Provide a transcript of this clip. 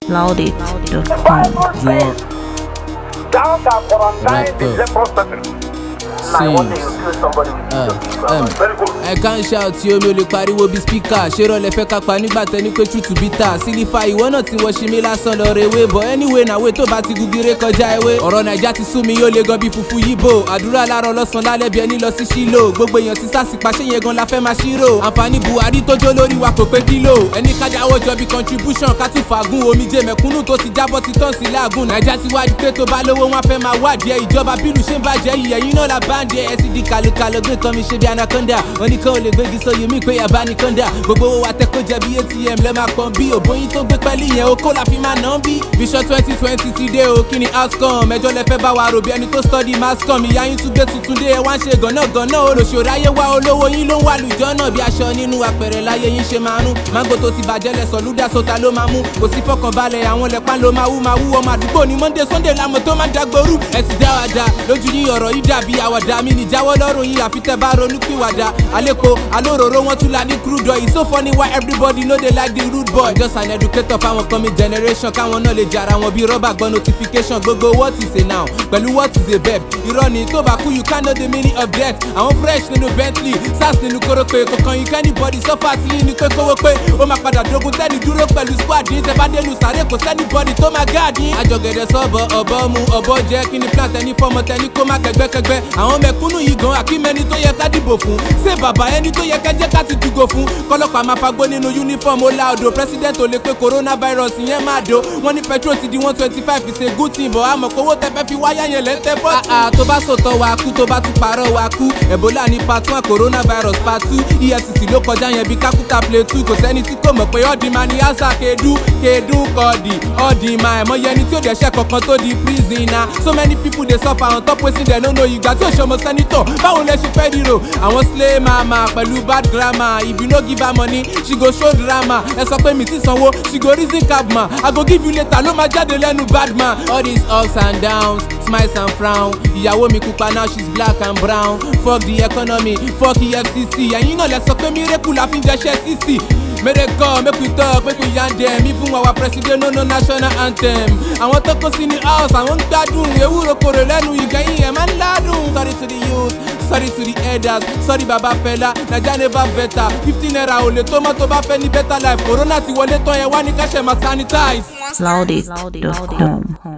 Loudit.com. I can't shout tí omi ò lè pariwo bí speaker ṣé rọlẹ̀ fẹ́ kápá nígbà tẹ́ni pé tútù bítà sílífà ìwọ náà tí wọ́n ṣe mí lásán lọ rewé bọ̀ anyway nàwé tó bá ti gugire kọjá ewé ọ̀rọ̀ naija ti sú mi yóò lè gan bí fufu yíbo àdúrà láàárọ̀ lọ́sàn lálẹ́ bí ẹni lọ sí sílò gbogbo èèyàn ti sásìpá ṣé yẹn gan la fẹ́ máa ṣírò àǹfààní Buhari tó jó lórí wa kò pé kílò ẹni kájáwọ́ jọ bí contribution ká tún fàgùn omijé mẹ̀kúnnù tó ti jábọ́ ti tán sí láàgùn naija ti wá di pé tó bá lówó wọn fẹ́ máa wádìí ẹ ìjọba bílù ṣe ń bàjẹ́ ìyẹ̀yìn náà la báńdì ẹ sì di kàlùkàlù gbé kan mi ṣe bí anaconda oníkan ò lè gbégi sóyè mí pé yàbá ní kọ́ńdà gbogbo owó wa tẹ́ kó jẹ bí atm lẹ́ máa pọ́n bí òbóyin tó gbé pẹ́lí yẹn okó la fi máa ná bí. bíṣọ́ 2020 ti dé o kí ni outcome ẹjọ́ lẹ fẹ́ bá wa rò bí ẹni tó study mascom ìyá yín tún gbé tuntun dé ẹ wá ń ṣe gànnágànná olóṣòro ayé wa olówó yín ló ń wà lùjọ́ náà bí aṣọ nínú apẹ̀rẹ̀ láyé yín ṣe máa rún mángò tó ti bàjẹ́ lẹ sọ lúdà sọta ló máa mú kò sí fọkànbalẹ̀ àwọn lẹ́pà ló máa wú ọmọ àdúgbò ní Monday Sunday lámọ̀ tó máa dàgbòrú ẹ sì dáwàdà lójú yín ọ̀rọ̀ yìí dàbí àwàdà mi ní jáwọ́ lọ́rùn yín àfi tẹ́ bá ronú pìwàdà àlépo alóróró wọn tún la ní crude oil it's so funny why everybody know they like the rude boy just an educator fáwọn coming generation káwọn náà lè jara wọn bí rọ́bà gbọ́ notification gbogbo what is a noun pẹ̀lú what is a verb irọ́ ni tó bá kú you can't know the meaning of death àwọn fresh nínú Bentley sars nínú kórópè kọ̀kan yìí kẹ́nìbọ̀dì sọ́fà sí yín ni pé kówó pé ó máa padà dogun tẹ́ni dúró pẹ̀lú squad yín tẹ́ bá dénú sàré kò sẹ́nìbọ̀dì tó máa gáàdì yín. àjọgẹ̀dẹ̀ sọ́bọ̀ ọ̀bọ mu ọ̀bọ jẹ́ kí ni plant ẹni fọ́mọ tẹni kó má kẹgbẹ́kẹgbẹ́ àwọn mẹ̀kúnnù yìí gan akímẹ́ni tó yẹ ká dìbò fún ṣé bàbá ẹni tó yẹ kẹjẹ́ ká ti dùgò fún kọ́lọ́pàá máa fagbó nínú uniform ó la odò president ò lè pé coronavirus yẹn máa do wọ́n ní petrol ti di 125 is a good thing bọ̀ àmọ́ kówó tẹ́fẹ́ fi wáyà yẹn lẹ́tẹ̀ bọ́. tó bá sòtọ́ wa kú tó bá tún parọ́ wa kú Ebola ní part 1 coronavirus part 2 EFCC ló kọjá yẹn bí kákútà play 2 kò sẹ́ni tí kò mọ̀ pé ọ̀dìmá ni àṣà kedun kọ́ọ̀dì ọ̀dìmá ẹ̀mọ́ yẹni tí ò dẹ̀ṣẹ̀ kankan tó di prisoner so many people dey suffer on top wetin dem no know ìgbà tí òṣèmọ sẹ́nitọ̀ báwo lẹ ṣe fẹ́ ríro àwọn slay mama pẹ̀lú bad grammar if you no give her money she go show drama ẹ sọ pé mi ti sanwó she go reason cab man I go give you later ló máa jáde lẹ́nu bad man all these ups and downs smiles and frown ìyàwó mi pupa now she's black and brown fuck the economy fuck EFCC ẹ̀yin náà lẹ sọ pé miracle la fi ń jẹṣẹ́ CC. Make God, make we talk, make we yarn them. Even our president no national anthem. Àwọn tó kó sí ní house, àwọn ń gbádùn. Ewúro kòrò lẹ́nu ìgbẹ́yìn ẹ̀ máa ń ládùn. Sorry to the youth, sorry to the elders, sorry baba fella, Naija never better. 15 naira ò lè tó mọ́ tó bá fẹ́ ní better life. Corona ti wọlé tán yẹn wá ní ká ṣe máa sanitize. Loudit.com.